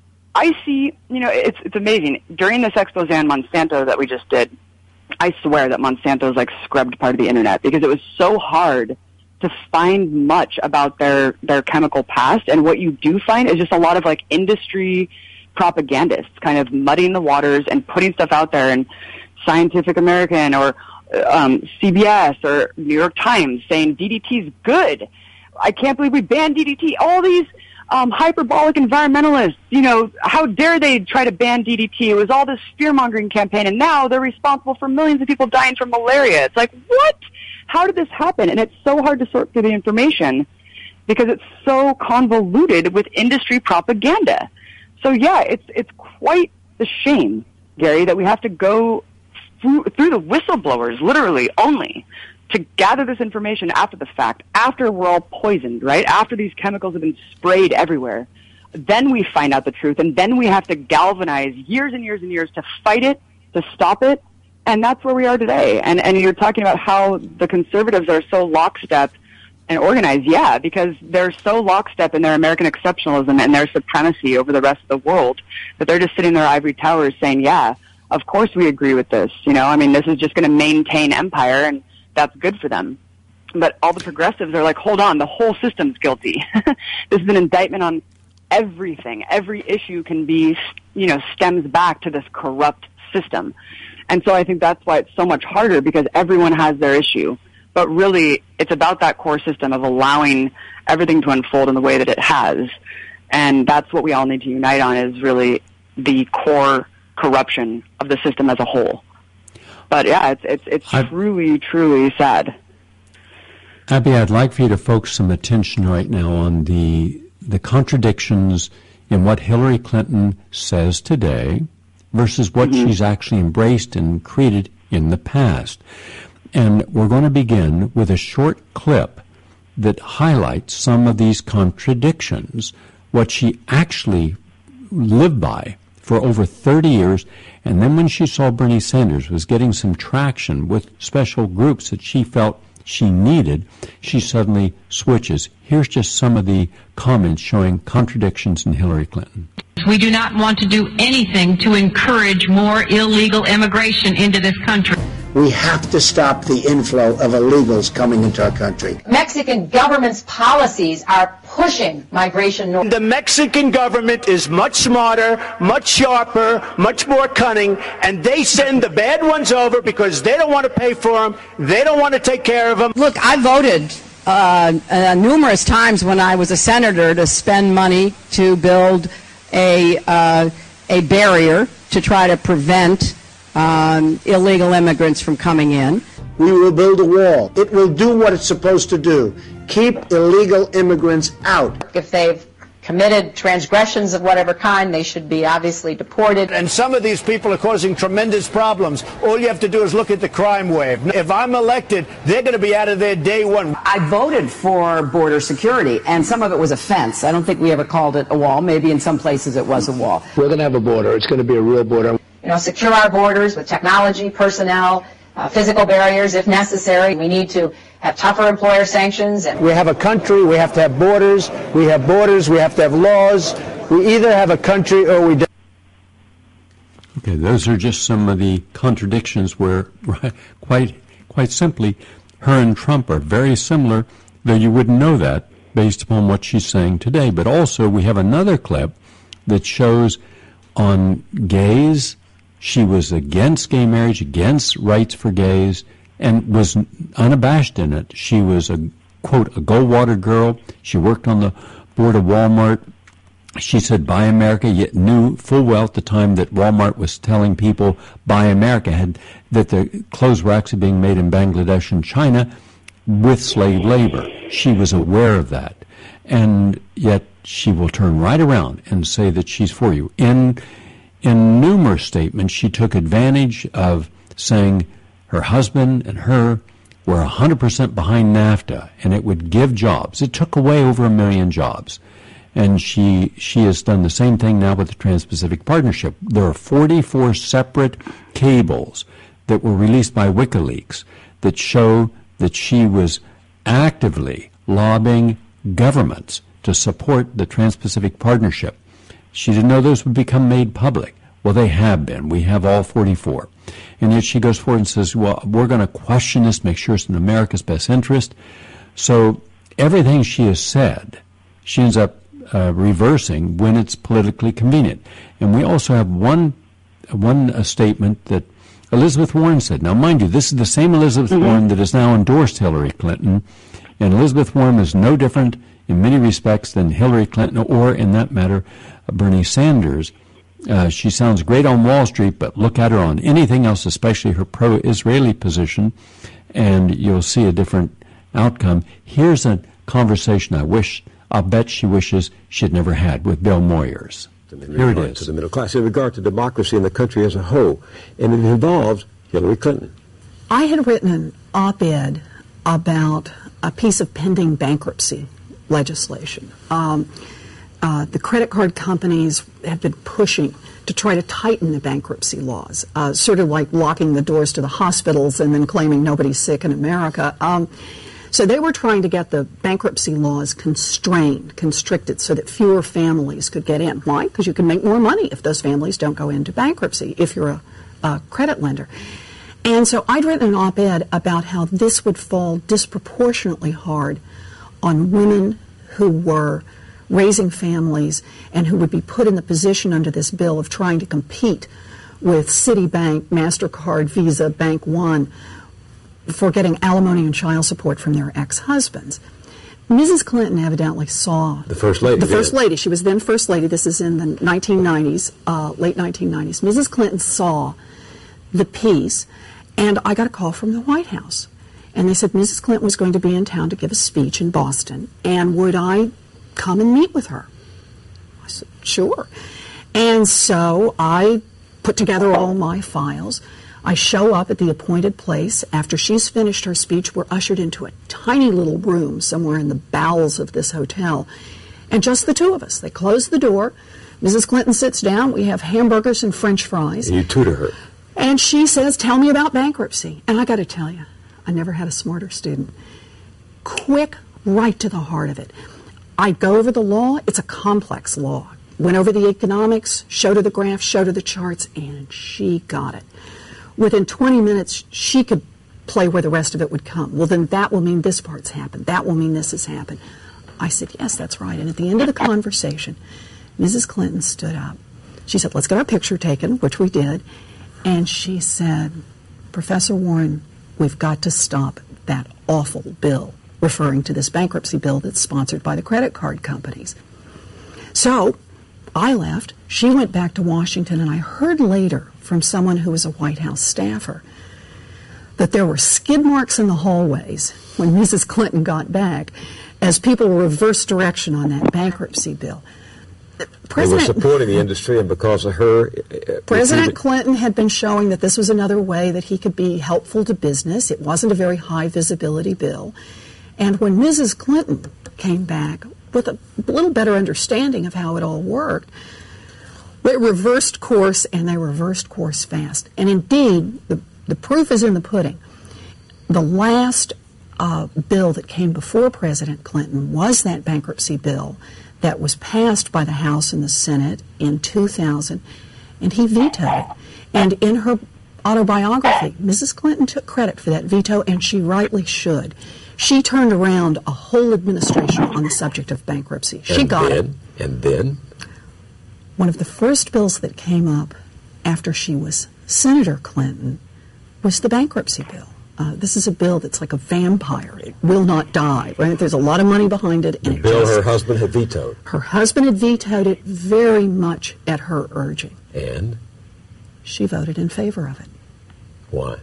Speaker 2: I see, you know, it's it's amazing. During this expose on Monsanto that we just did, I swear that Monsanto's like scrubbed part of the internet because it was so hard to find much about their, their chemical past. And what you do find is just a lot of like industry propagandists kind of muddying the waters and putting stuff out there, and Scientific American or um, C B S or New York Times saying D D T is good. I can't believe we banned D D T. All these um, hyperbolic environmentalists, you know, how dare they try to ban D D T? It was all this fear-mongering campaign, and now they're responsible for millions of people dying from malaria. It's like, what? How did this happen? And it's so hard to sort through the information because it's so convoluted with industry propaganda. So yeah, it's it's quite the shame, Gary, that we have to go through, through the whistleblowers, literally only, to gather this information after the fact, after we're all poisoned, right? After these chemicals have been sprayed everywhere. Then we find out the truth, and then we have to galvanize years and years and years to fight it, to stop it, and that's where we are today. And and you're talking about how the conservatives are so lockstep and organized, yeah, because they're so lockstep in their American exceptionalism and their supremacy over the rest of the world that they're just sitting in their ivory towers saying, yeah, of course we agree with this. You know, I mean, this is just going to maintain empire, and that's good for them. But all the progressives are like, hold on, the whole system's guilty. This is an indictment on everything. Every issue can be, you know, stems back to this corrupt system. And so I think that's why it's so much harder, because everyone has their issue. but really it's about that core system of allowing everything to unfold in the way that it has. And that's what we all need to unite on, is really the core corruption of the system as a whole. But yeah, it's it's it's I, truly, truly sad.
Speaker 1: Abby, I'd like for you to focus some attention right now on the the contradictions in what Hillary Clinton says today versus what mm-hmm. she's actually embraced and created in the past. And we're going to begin with a short clip that highlights some of these contradictions, what she actually lived by for over thirty years, and then when she saw Bernie Sanders was getting some traction with special groups that she felt she needed, she suddenly switches. Here's just some of the comments showing contradictions in Hillary Clinton.
Speaker 3: We do not want to do anything to encourage more illegal immigration into this country.
Speaker 4: We have to stop the inflow of illegals coming into our country.
Speaker 5: Mexican government's policies are pushing migration north.
Speaker 6: The Mexican government is much smarter, much sharper, much more cunning, and they send the bad ones over because they don't want to pay for them, they don't want to take care of them.
Speaker 7: Look, I voted uh, uh, numerous times when I was a senator to spend money to build a, uh, a barrier to try to prevent Um, illegal immigrants from coming in.
Speaker 4: We will build a wall. It will do what it's supposed to do. Keep illegal immigrants out.
Speaker 5: If they've committed transgressions of whatever kind, they should be obviously deported.
Speaker 6: And some of these people are causing tremendous problems. All you have to do is look at the crime wave. If I'm elected, they're going to be out of there day one.
Speaker 8: I voted for border security, and some of it was a fence. I don't think we ever called it a wall. Maybe in some places it was a wall.
Speaker 4: We're going to have a border. It's going to be a real border.
Speaker 5: You know, secure our borders with technology, personnel, uh, physical barriers if necessary. We need to have tougher employer sanctions. And
Speaker 6: we have a country, we have to have borders. We have borders, we have to have laws. We either have a country or we don't.
Speaker 1: Okay, those are just some of the contradictions where, quite, quite simply, her and Trump are very similar, though you wouldn't know that based upon what she's saying today. But also, we have another clip that shows on gays. She was against gay marriage, against rights for gays, and was unabashed in it. She was a, quote, a Goldwater girl. She worked on the board of Walmart. She said, buy America, yet knew full well at the time that Walmart was telling people, buy America, had, that the clothes were actually being made in Bangladesh and China with slave labor. She was aware of that. And yet she will turn right around and say that she's for you. In In numerous statements, she took advantage of saying her husband and her were one hundred percent behind NAFTA, and it would give jobs. It took away over a million jobs. And she she has done the same thing now with the Trans-Pacific Partnership. There are forty-four separate cables that were released by WikiLeaks that show that she was actively lobbying governments to support the Trans-Pacific Partnership. She didn't know those would become made public. Well, they have been. We have all forty-four. And yet she goes forward and says, well, we're going to question this, make sure it's in America's best interest. So everything she has said, she ends up uh, reversing when it's politically convenient. And we also have one, one uh, statement that Elizabeth Warren said. Now, mind you, this is the same Elizabeth mm-hmm. Warren that has now endorsed Hillary Clinton. And Elizabeth Warren is no different in many respects than Hillary Clinton or, in that matter, Bernie Sanders. Uh, she sounds great on Wall Street, but look at her on anything else, especially her pro-Israeli position, and you'll see a different outcome. Here's a conversation I wish, I'll bet she wishes she'd never had with Bill Moyers. Here it is.
Speaker 9: To the middle class in regard to democracy in the country as a whole, and it involves Hillary Clinton.
Speaker 10: I had written an op-ed about a piece of pending bankruptcy legislation. Um, Uh, the credit card companies have been pushing to try to tighten the bankruptcy laws, uh, sort of like locking the doors to the hospitals and then claiming nobody's sick in America. Um, so they were trying to get the bankruptcy laws constrained, constricted, so that fewer families could get in. Why? Because you can make more money if those families don't go into bankruptcy, if you're a, a credit lender. And so I'd written an op-ed about how this would fall disproportionately hard on women who were raising families and who would be put in the position under this bill of trying to compete with Citibank, MasterCard, Visa, Bank One, for getting alimony and child support from their ex-husbands. Missus Clinton evidently saw
Speaker 9: the first lady.
Speaker 10: The first
Speaker 9: did.
Speaker 10: lady. She was then first lady. This is in the nineteen nineties, uh, late nineteen nineties. Missus Clinton saw the piece, and I got a call from the White House, and they said Missus Clinton was going to be in town to give a speech in Boston, and would I come and meet with her? I said, sure. And so I put together all my files. I show up at the appointed place. After she's finished her speech, we're ushered into a tiny little room somewhere in the bowels of this hotel, and just the two of us. They close the door. Missus Clinton sits down. We have hamburgers and French fries.
Speaker 9: And you tutor her.
Speaker 10: And she says, tell me about bankruptcy. And I got to tell you, I never had a smarter student. Quick, right to the heart of it. I go over the law. It's a complex law. Went over the economics, showed her the graphs, showed her the charts, and she got it. Within twenty minutes, she could play where the rest of it would come. Well, then that will mean this part's happened. That will mean this has happened. I said, yes, that's right. And at the end of the conversation, Missus Clinton stood up. She said, let's get our picture taken, which we did. And she said, Professor Warren, we've got to stop that awful bill, referring to this bankruptcy bill that's sponsored by the credit card companies. So I left. She went back to Washington, and I heard later from someone who was a White House staffer that there were skid marks in the hallways when Missus Clinton got back as people reversed direction on that bankruptcy bill.
Speaker 9: President, they were supporting the industry, and because of her... Uh,
Speaker 10: President Clinton had been showing that this was another way that he could be helpful to business. It wasn't a very high visibility bill. And when Missus Clinton came back with a little better understanding of how it all worked, they reversed course, and they reversed course fast. And indeed, the, the proof is in the pudding. The last uh, bill that came before President Clinton was that bankruptcy bill that was passed by the House and the Senate in two thousand, and he vetoed it. And in her autobiography, Missus Clinton took credit for that veto, and she rightly should. She turned around a whole administration on the subject of bankruptcy. She
Speaker 9: and
Speaker 10: got
Speaker 9: then,
Speaker 10: it.
Speaker 9: And then?
Speaker 10: One of the first bills that came up after she was Senator Clinton was the bankruptcy bill. Uh, this is a bill that's like a vampire. It will not die, right? There's a lot of money behind it. And
Speaker 9: the
Speaker 10: it
Speaker 9: bill
Speaker 10: just,
Speaker 9: her husband had vetoed.
Speaker 10: Her husband had vetoed it very much at her urging.
Speaker 9: And?
Speaker 10: She voted in favor of it.
Speaker 9: Why?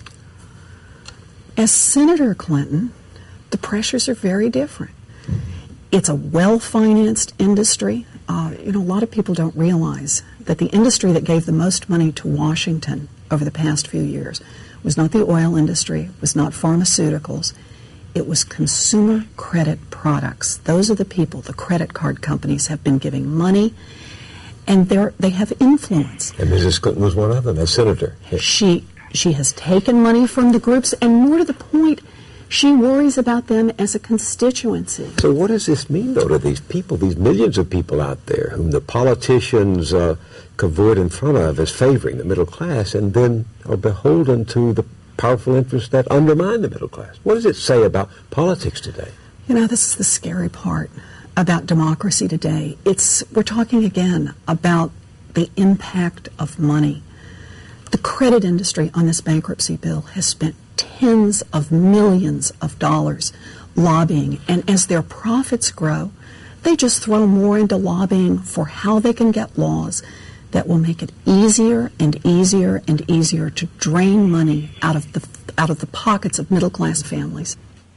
Speaker 10: As Senator Clinton, the pressures are very different. It's a well-financed industry. Uh, you know, a lot of people don't realize that the industry that gave the most money to Washington over the past few years was not the oil industry, was not pharmaceuticals. It was consumer credit products. Those are the people, the credit card companies have been giving money, and they're, they have influence.
Speaker 9: And Missus Clinton was one of them, as senator.
Speaker 10: She, she has taken money from the groups, and more to the point, she worries about them as a constituency.
Speaker 9: So what does this mean, though, to these people, these millions of people out there whom the politicians uh, cavort in front of as favoring the middle class, and then are beholden to the powerful interests that undermine the middle class? What does it say about politics today?
Speaker 10: You know, this is the scary part about democracy today. It's, we're talking again about the impact of money. The credit industry on this bankruptcy bill has spent tens of millions of dollars lobbying, and as their profits grow, they just throw more into lobbying for how they can get laws that will make it easier and easier and easier to drain money out of the out of the pockets of middle-class families.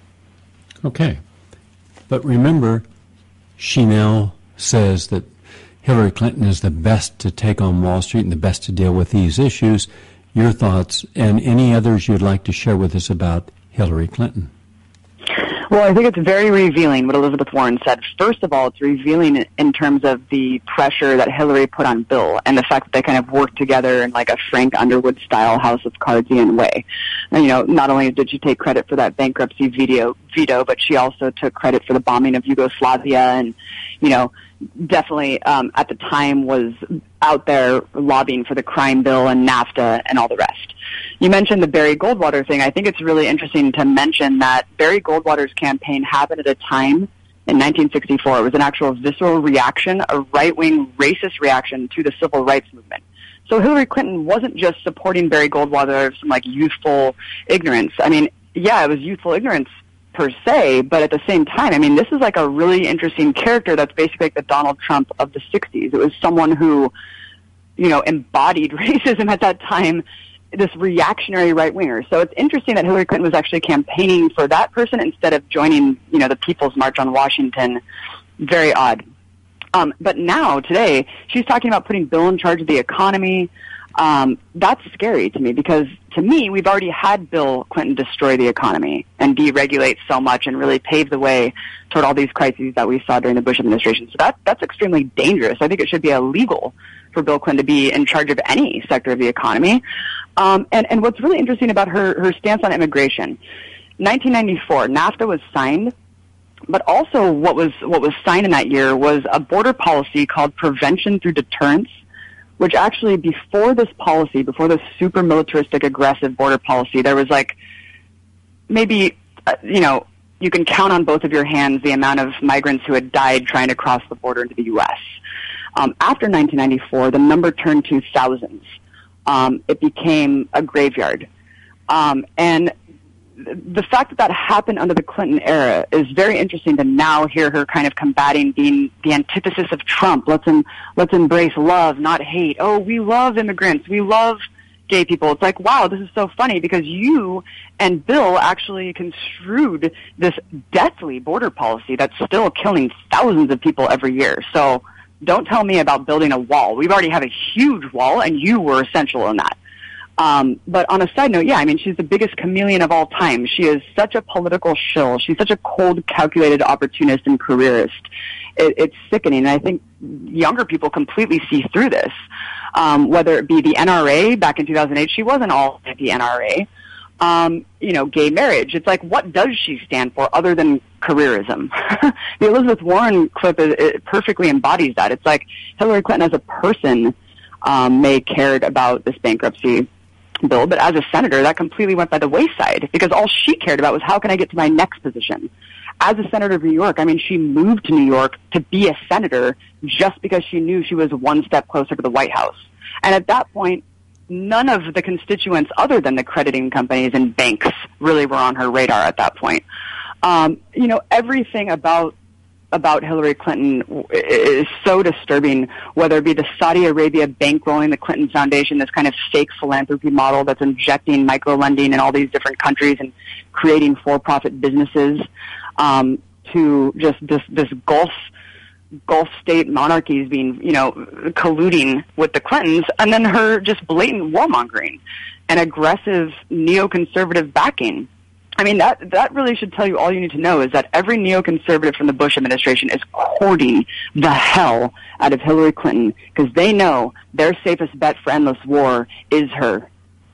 Speaker 1: Okay. But remember, she now says that Hillary Clinton is the best to take on Wall Street and the best to deal with these issues. Your thoughts and any others you'd like to share with us about Hillary Clinton?
Speaker 2: Well, I think it's very revealing what Elizabeth Warren said. First of all, it's revealing in terms of the pressure that Hillary put on Bill and the fact that they kind of worked together in like a Frank Underwood-style House of Cardsian way. And, you know, not only did she take credit for that bankruptcy veto, veto, but she also took credit for the bombing of Yugoslavia and, you know, definitely um, at the time was out there lobbying for the crime bill and NAFTA and all the rest. You mentioned the Barry Goldwater thing. I think it's really interesting to mention that Barry Goldwater's campaign happened at a time in nineteen sixty-four. It was an actual visceral reaction, a right-wing racist reaction to the civil rights movement. So Hillary Clinton wasn't just supporting Barry Goldwater out of some like youthful ignorance. I mean, yeah, it was youthful ignorance per se, but at the same time, I mean, this is like a really interesting character that's basically like the Donald Trump of the sixties. It was someone who, you know, embodied racism at that time, this reactionary right-winger. So it's interesting that Hillary Clinton was actually campaigning for that person instead of joining, you know, the People's March on Washington. Very odd. Um, but now, today, she's talking about putting Bill in charge of the economy. Um, that's scary to me because, to me, we've already had Bill Clinton destroy the economy and deregulate so much and really pave the way toward all these crises that we saw during the Bush administration. So that, that's extremely dangerous. I think it should be illegal for Bill Clinton to be in charge of any sector of the economy. Um, and, and what's really interesting about her, her stance on immigration, nineteen ninety-four, NAFTA was signed, but also what was, what was signed in that year was a border policy called Prevention Through Deterrence, which actually before this policy, before this super militaristic, aggressive border policy, there was like maybe, uh, you know, you can count on both of your hands the amount of migrants who had died trying to cross the border into the U S Um, after nineteen ninety-four, the number turned to thousands. Um, it became a graveyard. Um, and the fact that that happened under the Clinton era is very interesting to now hear her kind of combating being the antithesis of Trump. Let's, em- let's embrace love, not hate. Oh, we love immigrants. We love gay people. It's like, wow, this is so funny because you and Bill actually construed this deathly border policy that's still killing thousands of people every year. So don't tell me about building a wall. We already have a huge wall, and you were essential in that. Um, but on a side note, yeah, I mean, she's the biggest chameleon of all time. She is such a political shill. She's such a cold, calculated opportunist and careerist. It, it's sickening, and I think younger people completely see through this. Um, whether it be the N R A back in two thousand eight, she wasn't all anti-N R A. Um, you know, gay marriage. It's like, what does she stand for other than careerism? The Elizabeth Warren clip is, it perfectly embodies that. It's like Hillary Clinton as a person um, may have cared about this bankruptcy bill, but as a senator, that completely went by the wayside because all she cared about was how can I get to my next position. As a senator of New York, I mean, she moved to New York to be a senator just because she knew she was one step closer to the White House. And at that point, none of the constituents other than the crediting companies and banks really were on her radar at that point. Um, you know, everything about about Hillary Clinton is so disturbing, whether it be the Saudi Arabia bankrolling the Clinton Foundation, this kind of fake philanthropy model that's injecting micro-lending in all these different countries and creating for-profit businesses, um, to just this, this Gulf Gulf state monarchies being, you know, colluding with the Clintons, and then her just blatant warmongering and aggressive neoconservative backing. I mean, that that really should tell you all you need to know is that every neoconservative from the Bush administration is courting the hell out of Hillary Clinton because they know their safest bet for endless war is her.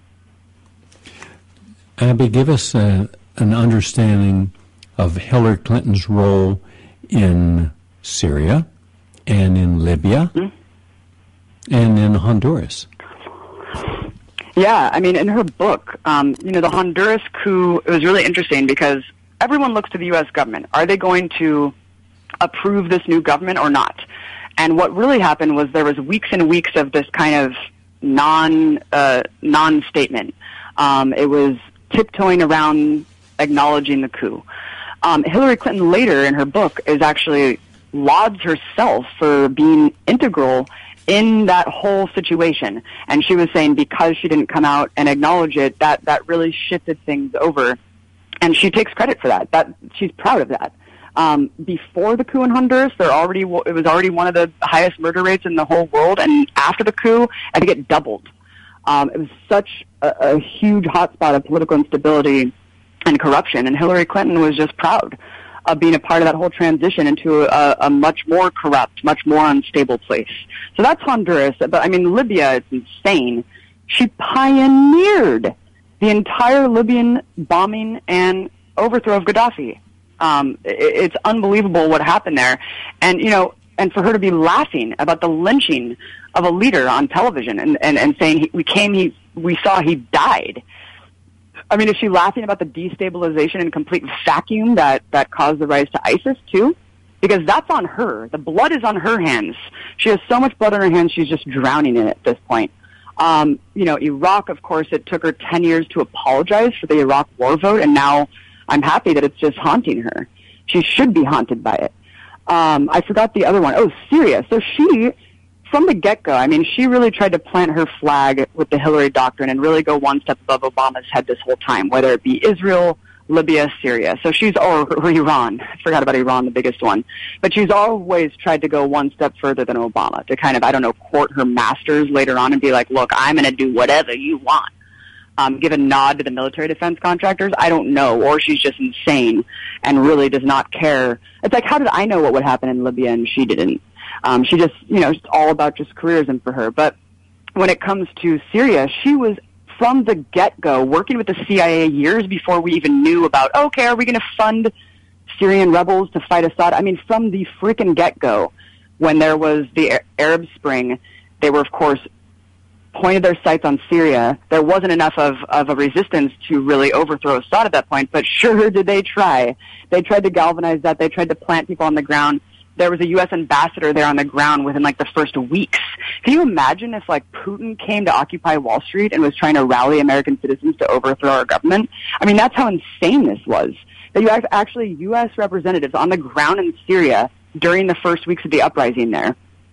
Speaker 1: Abby, give us a, an understanding of Hillary Clinton's role in Syria and in Libya mm-hmm. and in Honduras.
Speaker 2: Yeah, I mean, in her book, um, you know, the Honduras coup, it was really interesting because everyone looks to the U S government. Are they going to approve this new government or not? And what really happened was there was weeks and weeks of this kind of non, uh, non-statement. Um, it was tiptoeing around acknowledging the coup. Um, Hillary Clinton later in her book is actually lauds herself for being integral in that whole situation. And she was saying because she didn't come out and acknowledge it, that, that really shifted things over. And she takes credit for that. That she's proud of that. Um, before the coup in Honduras, there already it was already one of the highest murder rates in the whole world. And after the coup, I think it doubled. Um, it was such a, a huge hotspot of political instability and corruption. And Hillary Clinton was just proud of being a part of that whole transition into a, a much more corrupt, much more unstable place. So that's Honduras. But, I mean, Libya is insane. She pioneered the entire Libyan bombing and overthrow of Gaddafi. Um, it, it's unbelievable what happened there. And, you know, and for her to be laughing about the lynching of a leader on television and, and, and saying he, we came, he, we saw he died. I mean, is she laughing about the destabilization and complete vacuum that, that caused the rise to ISIS, too? Because that's on her. The blood is on her hands. She has so much blood on her hands, she's just drowning in it at this point. Um, you know, Iraq, of course, it took her ten years to apologize for the Iraq war vote, and now I'm happy that it's just haunting her. She should be haunted by it. Um, I forgot the other one. Oh, Syria. So she, from the get-go, I mean, she really tried to plant her flag with the Hillary doctrine and really go one step above Obama's head this whole time, whether it be Israel, Libya, Syria. So she's, or, or Iran. I forgot about Iran, the biggest one. But she's always tried to go one step further than Obama to kind of, I don't know, court her masters later on and be like, look, I'm going to do whatever you want. Um, give a nod to the military defense contractors. I don't know. Or she's just insane and really does not care. It's like, how did I know what would happen in Libya and she didn't? Um, she just, you know, it's all about just careerism for her. But when it comes to Syria, she was from the get-go working with the C I A years before we even knew about, okay, are we going to fund Syrian rebels to fight Assad? I mean, from the freaking get-go, when there was the Arab Spring, they were, of course, pointed their sights on Syria. There wasn't enough of, of a resistance to really overthrow Assad at that point, but sure did they try. They tried to galvanize that. They tried to plant people on the ground. There was a U S ambassador there on the ground within like the first weeks. Can you imagine if like Putin came to occupy Wall Street and was trying to rally American citizens to overthrow our government? I mean, that's how insane this was. That you have actually U S representatives on the ground in Syria during the first weeks of the uprising there.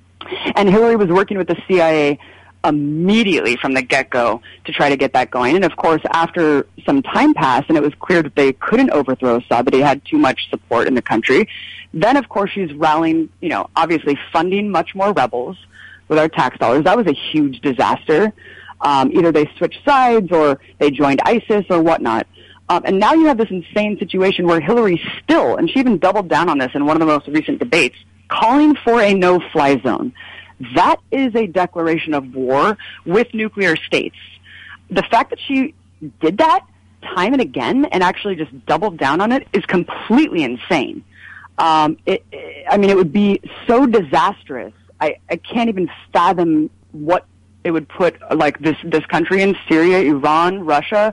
Speaker 2: And Hillary was working with the C I A immediately from the get-go to try to get that going. And of course, after some time passed and it was clear that they couldn't overthrow Assad, that he had too much support in the country, then of course she's rallying, you know, obviously funding much more rebels with our tax dollars. That was a huge disaster. Um, either they switched sides or they joined ISIS or whatnot. Um, and now you have this insane situation where Hillary still, and she even doubled down on this in one of the most recent debates, calling for a no-fly zone. That is a declaration of war with nuclear states. The fact that she did that time and again and actually just doubled down on it is completely insane. Um, it, it, I mean, it would be so disastrous. I, I can't even fathom what it would put, like, this, this country in, Syria, Iran, Russia.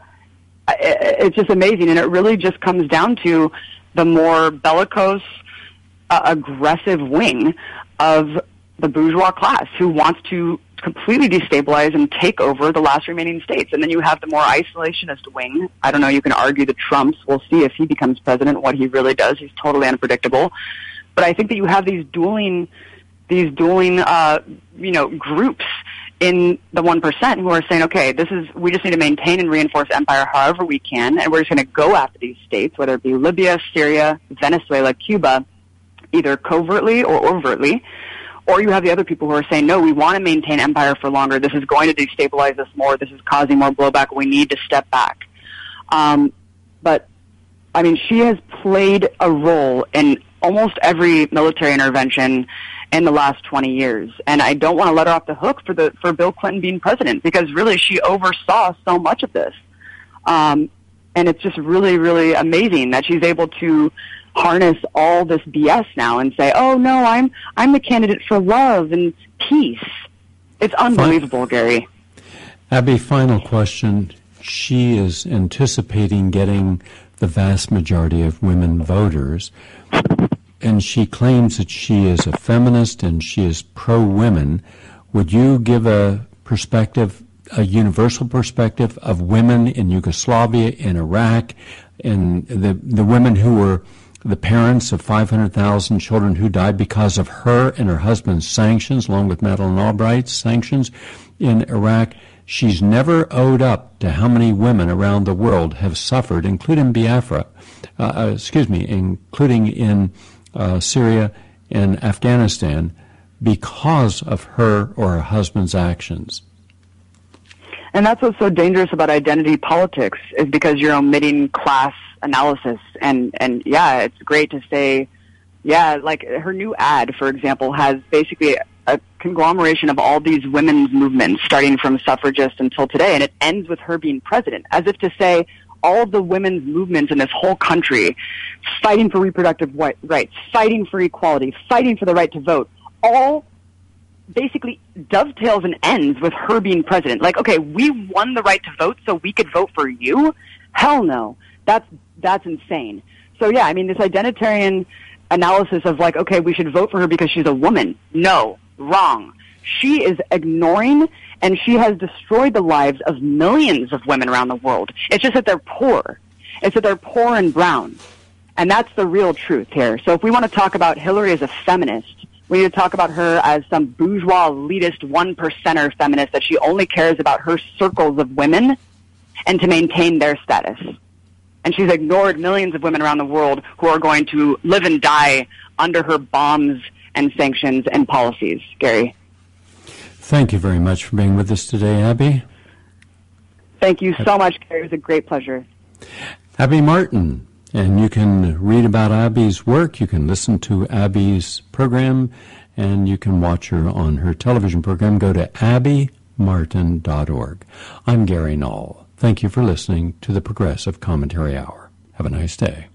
Speaker 2: It, it's just amazing. And it really just comes down to the more bellicose, uh, aggressive wing of the bourgeois class who wants to completely destabilize and take over the last remaining states. And then you have the more isolationist wing. I don't know, you can argue the Trumps. We'll see if he becomes president, what he really does. He's totally unpredictable. But I think that you have these dueling, these dueling, uh, you know, groups in the one percent who are saying, okay, this is, we just need to maintain and reinforce empire however we can, and we're just going to go after these states, whether it be Libya, Syria, Venezuela, Cuba, either covertly or overtly. Or you have the other people who are saying, no, we want to maintain empire for longer. This is going to destabilize us more. This is causing more blowback. We need to step back. Um, but, I mean, she has played a role in almost every military intervention in the last twenty years. And I don't want to let her off the hook for the for Bill Clinton being president, because really she oversaw so much of this. Um, and it's just really, really amazing that she's able to harness all this B S now and say, oh, no, I'm I'm the candidate for love and peace. It's unbelievable, Gary.
Speaker 1: Abby, final question. She is anticipating getting the vast majority of women voters, and she claims that she is a feminist and she is pro-women. Would you give a perspective, a universal perspective of women in Yugoslavia, in Iraq, and the the women who were the parents of five hundred thousand children who died because of her and her husband's sanctions, along with Madeleine Albright's sanctions in Iraq? She's never owed up to how many women around the world have suffered, including Biafra, uh, uh, excuse me, including in uh, Syria and Afghanistan, because of her or her husband's actions.
Speaker 2: And that's what's so dangerous about identity politics, is because you're omitting class analysis. And, and yeah, it's great to say, yeah, like her new ad, for example, has basically a conglomeration of all these women's movements, starting from suffragists until today, and it ends with her being president, as if to say all of the women's movements in this whole country, fighting for reproductive rights, fighting for equality, fighting for the right to vote, all basically dovetails and ends with her being president. Like, okay, we won the right to vote so we could vote for you? Hell no. That's that's insane. So yeah, I mean, this identitarian analysis of like, okay, we should vote for her because she's a woman. No, wrong. She is ignoring, and she has destroyed the lives of millions of women around the world. It's just that they're poor. It's that they're poor and brown. And that's the real truth here. So if we want to talk about Hillary as a feminist, we need to talk about her as some bourgeois, elitist, one-percenter feminist, that she only cares about her circles of women and to maintain their status. And she's ignored millions of women around the world who are going to live and die under her bombs and sanctions and policies. Gary.
Speaker 1: Thank you very much for being with us today, Abby.
Speaker 2: Thank you so much, Gary. It was a great pleasure.
Speaker 1: Abby Martin. And you can read about Abby's work, you can listen to Abby's program, and you can watch her on her television program. Go to abby martin dot org. I'm Gary Null. Thank you for listening to the Progressive Commentary Hour. Have a nice day.